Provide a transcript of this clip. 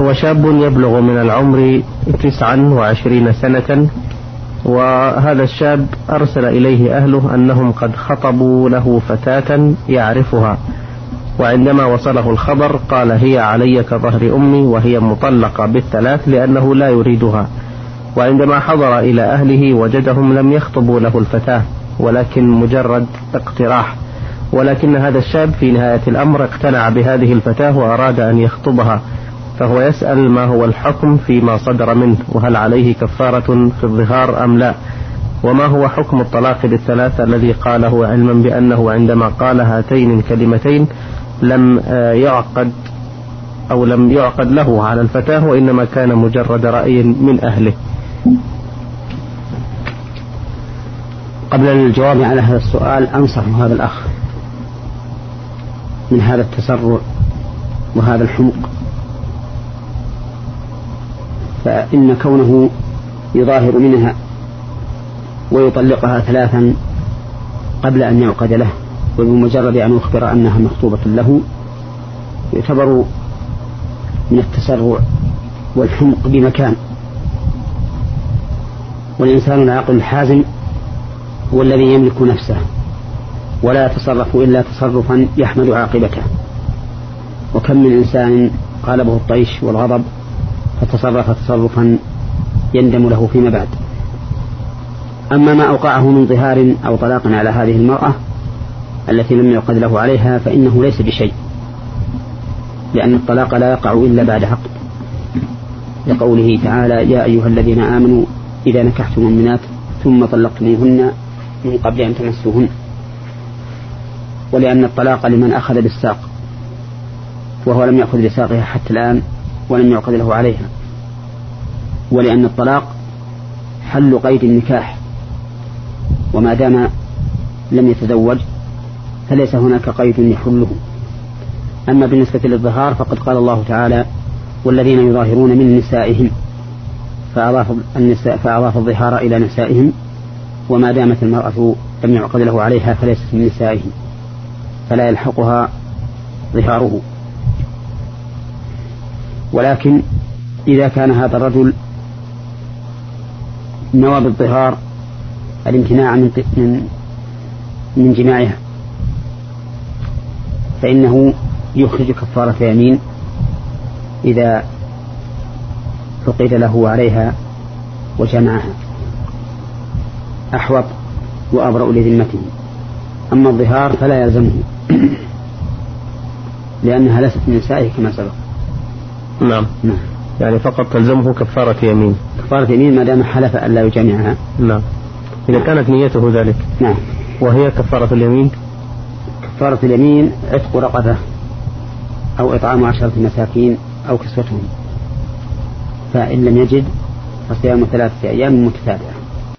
هو شاب يبلغ من العمر 29 سنة، وهذا الشاب أرسل إليه أهله أنهم قد خطبوا له فتاة يعرفها، وعندما وصله الخبر قال هي علي كظهر أمي وهي مطلقة بالثلاث لأنه لا يريدها. وعندما حضر إلى أهله وجدهم لم يخطبوا له الفتاة ولكن مجرد اقتراح، ولكن هذا الشاب في نهاية الأمر اقتنع بهذه الفتاة وأراد أن يخطبها، فهو يسأل ما هو الحكم فيما صدر منه، وهل عليه كفارة في الظهار أم لا، وما هو حكم الطلاق بالثلاث الذي قاله علما بأنه عندما قال هاتين الكلمتين لم يعقد له على الفتاة، وإنما كان مجرد رأي من أهله. قبل الجواب على هذا السؤال أنصح هذا الأخ من هذا التسرع وهذا الحمق، فإن كونه يظاهر منها ويطلقها ثلاثا قبل أن يعقد له وبمجرد أن يخبر أنها مخطوبة له يعتبر من التسرع والحمق بمكان. والإنسان العاقل الحازم هو الذي يملك نفسه ولا يتصرف إلا تصرفا يحمد عاقبته. وكم من إنسان غلبه الطيش والغضب فتصرف تصرفا يندم له فيما بعد. أما ما أوقعه من ظهار أو طلاق على هذه المرأة التي لم يعقد له عليها فإنه ليس بشيء، لأن الطلاق لا يقع إلا بعد عقد، لقوله تعالى يا أيها الذين آمنوا إذا نكحتم المؤمنات ثم طلقتموهن من قبل أن تمسوهن. ولأن الطلاق لمن أخذ بالساق وهو لم يأخذ بساقها حتى الآن ولم يعقد له عليها. ولأن الطلاق حل قيد النكاح، وما دام لم يتزوج فليس هناك قيد يحله. أما بالنسبة للظهار فقد قال الله تعالى والذين يظاهرون من نسائهم، فأضاف الظهار إلى نسائهم، وما دامت المرأة لم يعقد له عليها فليست من نسائهم فلا يلحقها ظهاره. ولكن إذا كان هذا الرجل نوى بالظهار الامتناع من جماعها فإنه يخرج كفارة يمين إذا فقد له عليها وجمعها، أحوط وأبرأ لذمته. أما الظهار فلا يلزمه لأنها ليست من نسائه كما سبق. نعم. يعني فقط تلزمه كفارة يمين. كفارة يمين ما دام حلف أن لا يجامعها. نعم. إذا كانت نيته ذلك. نعم. وهي كفارة اليمين. كفارة اليمين عتق رقبة أو إطعام 10 مساكين أو كسوتهم، فإن لم يجد فصيام 3 أيام متتابعة.